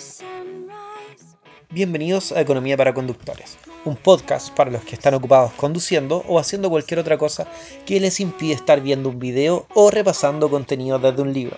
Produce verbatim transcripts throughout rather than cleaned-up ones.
Bienvenidos a Economía para Conductores, un podcast para los que están ocupados conduciendo o haciendo cualquier otra cosa que les impide estar viendo un video o repasando contenido desde un libro.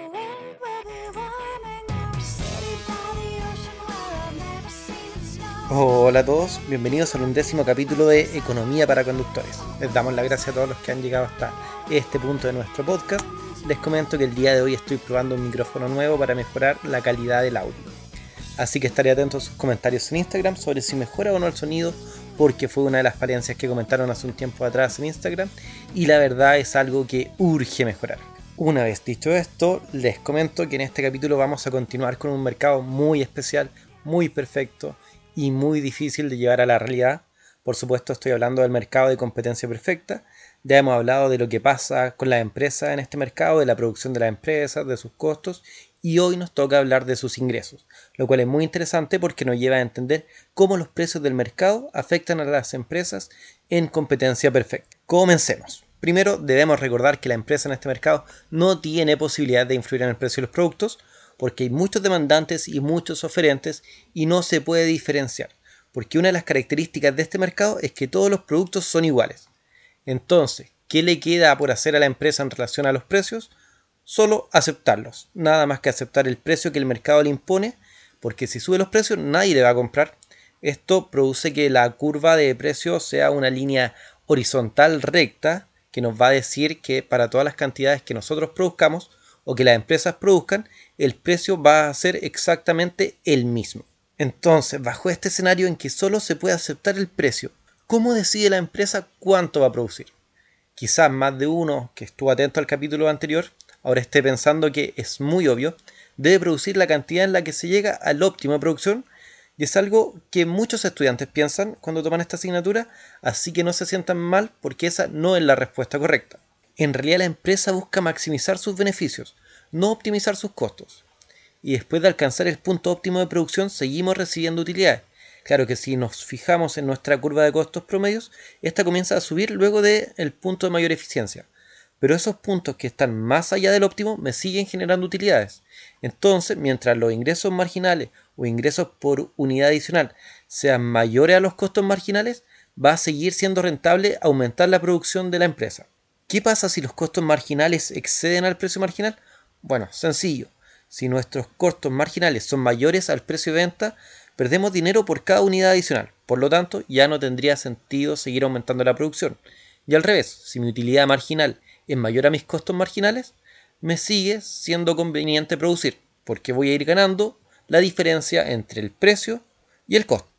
Hola a todos, bienvenidos al undécimo capítulo de Economía para Conductores. Les damos las gracias a todos los que han llegado hasta este punto de nuestro podcast. Les comento que el día de hoy estoy probando un micrófono nuevo para mejorar la calidad del audio. Así que estaré atento a sus comentarios en Instagram sobre si mejora o no el sonido, porque fue una de las falencias que comentaron hace un tiempo atrás en Instagram y la verdad es algo que urge mejorar. Una vez dicho esto, les comento que en este capítulo vamos a continuar con un mercado muy especial, muy perfecto y muy difícil de llevar a la realidad. Por supuesto estoy hablando del mercado de competencia perfecta. Ya hemos hablado de lo que pasa con las empresas en este mercado, de la producción de las empresas, de sus costos, y hoy nos toca hablar de sus ingresos, lo cual es muy interesante porque nos lleva a entender cómo los precios del mercado afectan a las empresas en competencia perfecta. Comencemos. Primero debemos recordar que la empresa en este mercado no tiene posibilidad de influir en el precio de los productos porque hay muchos demandantes y muchos oferentes y no se puede diferenciar, porque una de las características de este mercado es que todos los productos son iguales. Entonces, ¿qué le queda por hacer a la empresa en relación a los precios? Solo aceptarlos, nada más que aceptar el precio que el mercado le impone, porque si sube los precios nadie le va a comprar. Esto produce que la curva de precios sea una línea horizontal recta, que nos va a decir que para todas las cantidades que nosotros produzcamos o que las empresas produzcan, el precio va a ser exactamente el mismo. Entonces, bajo este escenario en que solo se puede aceptar el precio, ¿cómo decide la empresa cuánto va a producir? Quizás más de uno que estuvo atento al capítulo anterior ahora esté pensando que es muy obvio, debe producir la cantidad en la que se llega al óptimo de producción, y es algo que muchos estudiantes piensan cuando toman esta asignatura, así que no se sientan mal porque esa no es la respuesta correcta. En realidad la empresa busca maximizar sus beneficios, no optimizar sus costos. Y después de alcanzar el punto óptimo de producción seguimos recibiendo utilidades. Claro que si nos fijamos en nuestra curva de costos promedios, esta comienza a subir luego del punto de mayor eficiencia. Pero esos puntos que están más allá del óptimo me siguen generando utilidades. Entonces, mientras los ingresos marginales o ingresos por unidad adicional sean mayores a los costos marginales, va a seguir siendo rentable aumentar la producción de la empresa. ¿Qué pasa si los costos marginales exceden al precio marginal? Bueno, sencillo. Si nuestros costos marginales son mayores al precio de venta, perdemos dinero por cada unidad adicional. Por lo tanto, ya no tendría sentido seguir aumentando la producción. Y al revés, si mi utilidad marginal es mayor a mis costos marginales, me sigue siendo conveniente producir, porque voy a ir ganando la diferencia entre el precio y el costo.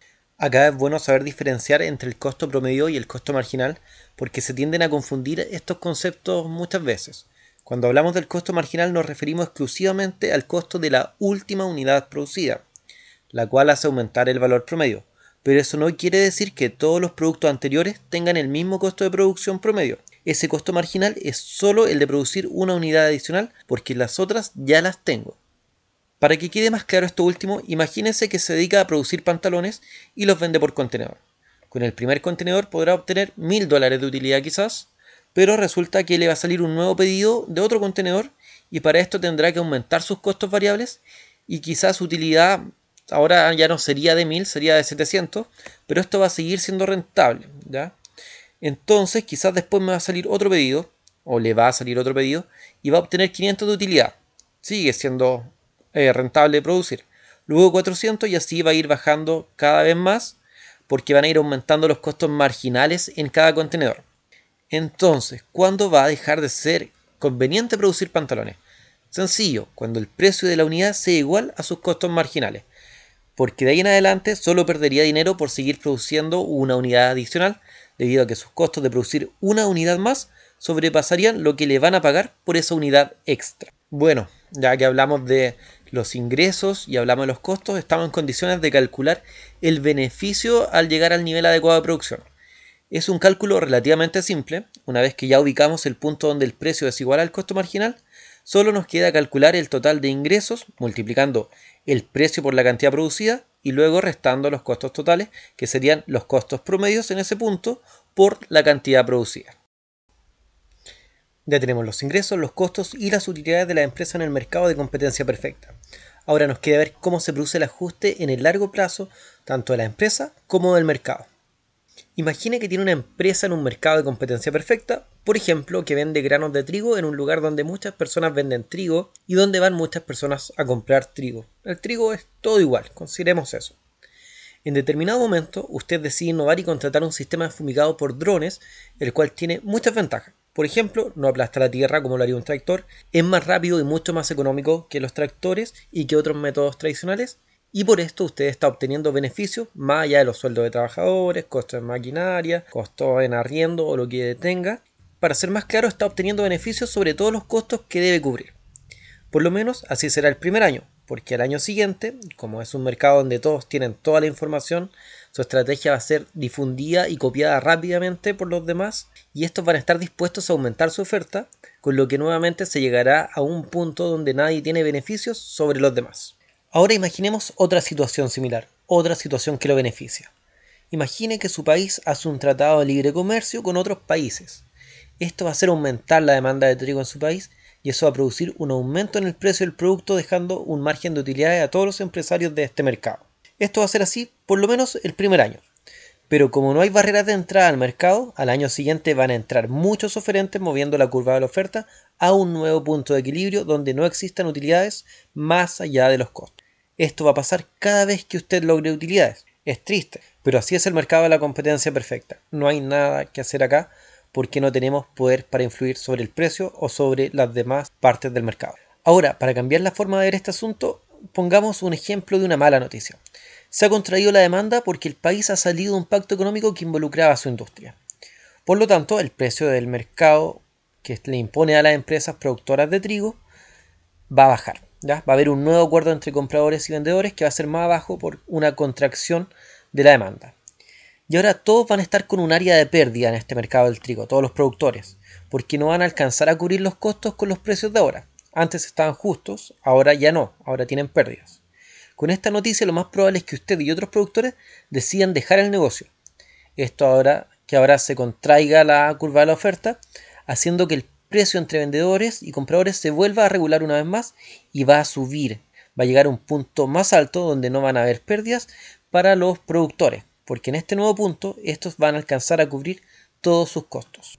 Acá es bueno saber diferenciar entre el costo promedio y el costo marginal, porque se tienden a confundir estos conceptos muchas veces. Cuando hablamos del costo marginal nos referimos exclusivamente al costo de la última unidad producida, la cual hace aumentar el valor promedio. Pero eso no quiere decir que todos los productos anteriores tengan el mismo costo de producción promedio. Ese costo marginal es solo el de producir una unidad adicional porque las otras ya las tengo. Para que quede más claro esto último, imagínense que se dedica a producir pantalones y los vende por contenedor. Con el primer contenedor podrá obtener mil dólares de utilidad quizás, pero resulta que le va a salir un nuevo pedido de otro contenedor y para esto tendrá que aumentar sus costos variables y quizás su utilidad ahora ya no sería de mil, sería de setecientos, pero esto va a seguir siendo rentable, ¿ya? Entonces quizás después me va a salir otro pedido, o le va a salir otro pedido, y va a obtener quinientos de utilidad. Sigue siendo eh, rentable de producir. Luego cuatrocientos y así va a ir bajando cada vez más, porque van a ir aumentando los costos marginales en cada contenedor. Entonces, ¿cuándo va a dejar de ser conveniente producir pantalones? Sencillo, cuando el precio de la unidad sea igual a sus costos marginales. Porque de ahí en adelante solo perdería dinero por seguir produciendo una unidad adicional, debido a que sus costos de producir una unidad más sobrepasarían lo que le van a pagar por esa unidad extra. Bueno, ya que hablamos de los ingresos y hablamos de los costos, estamos en condiciones de calcular el beneficio al llegar al nivel adecuado de producción. Es un cálculo relativamente simple. Una vez que ya ubicamos el punto donde el precio es igual al costo marginal, solo nos queda calcular el total de ingresos multiplicando el precio por la cantidad producida y luego restando los costos totales, que serían los costos promedios en ese punto por la cantidad producida. Ya tenemos los ingresos, los costos y las utilidades de la empresa en el mercado de competencia perfecta. Ahora nos queda ver cómo se produce el ajuste en el largo plazo, tanto de la empresa como del mercado. Imagine que tiene una empresa en un mercado de competencia perfecta, por ejemplo, que vende granos de trigo en un lugar donde muchas personas venden trigo y donde van muchas personas a comprar trigo. El trigo es todo igual, consideremos eso. En determinado momento, usted decide innovar y contratar un sistema fumigado por drones, el cual tiene muchas ventajas. Por ejemplo, no aplasta la tierra como lo haría un tractor, es más rápido y mucho más económico que los tractores y que otros métodos tradicionales, y por esto usted está obteniendo beneficios más allá de los sueldos de trabajadores, costos en maquinaria, costos en arriendo o lo que tenga. Para ser más claro, está obteniendo beneficios sobre todos los costos que debe cubrir. Por lo menos así será el primer año, porque al año siguiente, como es un mercado donde todos tienen toda la información, su estrategia va a ser difundida y copiada rápidamente por los demás, y estos van a estar dispuestos a aumentar su oferta, con lo que nuevamente se llegará a un punto donde nadie tiene beneficios sobre los demás. Ahora imaginemos otra situación similar, otra situación que lo beneficia. Imagine que su país hace un tratado de libre comercio con otros países. Esto va a hacer aumentar la demanda de trigo en su país y eso va a producir un aumento en el precio del producto, dejando un margen de utilidades a todos los empresarios de este mercado. Esto va a ser así por lo menos el primer año. Pero como no hay barreras de entrada al mercado, al año siguiente van a entrar muchos oferentes moviendo la curva de la oferta a un nuevo punto de equilibrio donde no existan utilidades más allá de los costos. Esto va a pasar cada vez que usted logre utilidades. Es triste, pero así es el mercado de la competencia perfecta. No hay nada que hacer acá porque no tenemos poder para influir sobre el precio o sobre las demás partes del mercado. Ahora, para cambiar la forma de ver este asunto, pongamos un ejemplo de una mala noticia. Se ha contraído la demanda porque el país ha salido de un pacto económico que involucraba a su industria. Por lo tanto, el precio del mercado que le impone a las empresas productoras de trigo va a bajar. ¿ya? Va a haber un nuevo acuerdo entre compradores y vendedores que va a ser más bajo por una contracción de la demanda. Y ahora todos van a estar con un área de pérdida en este mercado del trigo, todos los productores, porque no van a alcanzar a cubrir los costos con los precios de ahora. Antes estaban justos, ahora ya no, ahora tienen pérdidas. Con esta noticia lo más probable es que usted y otros productores decidan dejar el negocio. Esto ahora que ahora se contraiga la curva de la oferta, haciendo que el precio entre vendedores y compradores se vuelva a regular una vez más y va a subir. Va a llegar a un punto más alto donde no van a haber pérdidas para los productores, porque en este nuevo punto estos van a alcanzar a cubrir todos sus costos.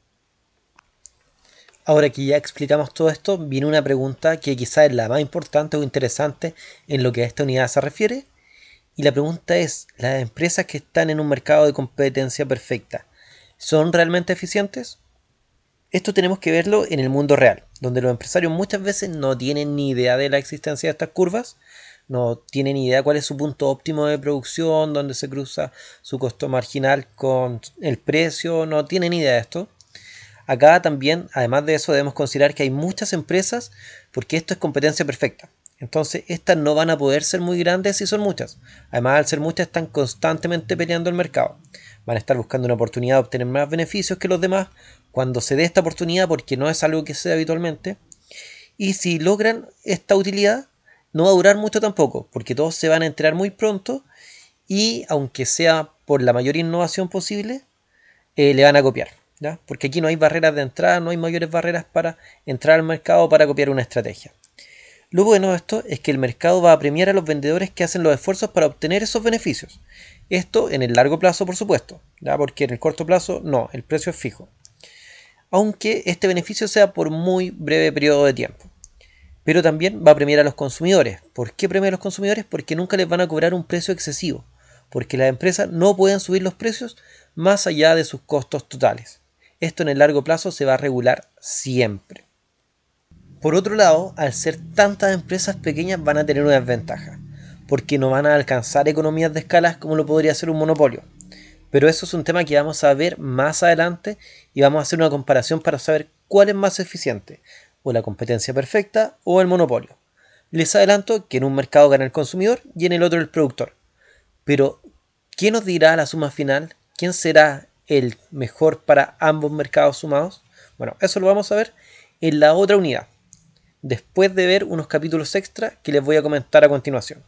Ahora que ya explicamos todo esto, viene una pregunta que quizás es la más importante o interesante en lo que a esta unidad se refiere. Y la pregunta es, ¿las empresas que están en un mercado de competencia perfecta son realmente eficientes? Esto tenemos que verlo en el mundo real, donde los empresarios muchas veces no tienen ni idea de la existencia de estas curvas, no tienen ni idea cuál es su punto óptimo de producción, dónde se cruza su costo marginal con el precio, no tienen ni idea de esto. Acá también, además de eso, debemos considerar que hay muchas empresas, porque esto es competencia perfecta. Entonces, estas no van a poder ser muy grandes si son muchas. Además, al ser muchas, están constantemente peleando el mercado. Van a estar buscando una oportunidad de obtener más beneficios que los demás cuando se dé esta oportunidad, porque no es algo que se dé habitualmente. Y si logran esta utilidad, no va a durar mucho tampoco, porque todos se van a enterar muy pronto y, aunque sea por la mayor innovación posible, eh, le van a copiar. ¿ya? Porque aquí no hay barreras de entrada, no hay mayores barreras para entrar al mercado o para copiar una estrategia. Lo bueno de esto es que el mercado va a premiar a los vendedores que hacen los esfuerzos para obtener esos beneficios. Esto en el largo plazo, por supuesto, ¿ya? Porque en el corto plazo no, el precio es fijo. Aunque este beneficio sea por muy breve periodo de tiempo. Pero también va a premiar a los consumidores. ¿Por qué premia a los consumidores? Porque nunca les van a cobrar un precio excesivo. Porque las empresas no pueden subir los precios más allá de sus costos totales. Esto en el largo plazo se va a regular siempre. Por otro lado, al ser tantas empresas pequeñas van a tener una desventaja, porque no van a alcanzar economías de escala como lo podría ser un monopolio. Pero eso es un tema que vamos a ver más adelante y vamos a hacer una comparación para saber cuál es más eficiente, o la competencia perfecta o el monopolio. Les adelanto que en un mercado gana el consumidor y en el otro el productor. Pero, ¿quién nos dirá la suma final? ¿Quién será el mejor para ambos mercados sumados? Bueno, eso lo vamos a ver en la otra unidad, después de ver unos capítulos extra que les voy a comentar a continuación.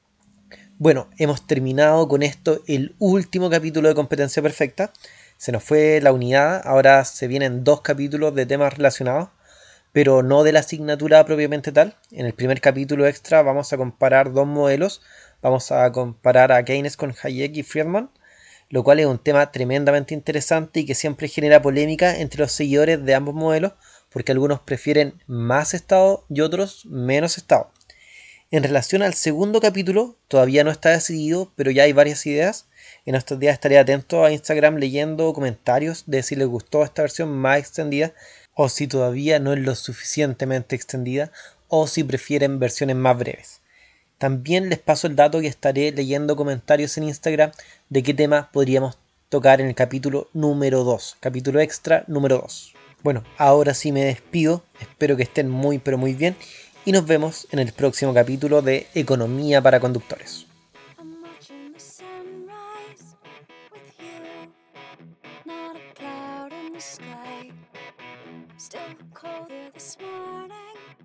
Bueno, hemos terminado con esto el último capítulo de Competencia Perfecta. Se nos fue la unidad, ahora se vienen dos capítulos de temas relacionados. pero no de la asignatura propiamente tal. En el primer capítulo extra vamos a comparar dos modelos, vamos a comparar a Keynes con Hayek y Friedman, lo cual es un tema tremendamente interesante y que siempre genera polémica entre los seguidores de ambos modelos, porque algunos prefieren más Estado y otros menos Estado. En relación al segundo capítulo, todavía no está decidido, pero ya hay varias ideas. En estos días estaré atento a Instagram leyendo comentarios de si les gustó esta versión más extendida o si todavía no es lo suficientemente extendida o si prefieren versiones más breves. También les paso el dato que estaré leyendo comentarios en Instagram de qué tema podríamos tocar en el capítulo número dos, capítulo extra número dos. Bueno, ahora sí me despido, espero que estén muy pero muy bien y nos vemos en el próximo capítulo de Economía para Conductores. I'm watching the sunrise with you. Not a cloud in the sky. Still cold here this morning.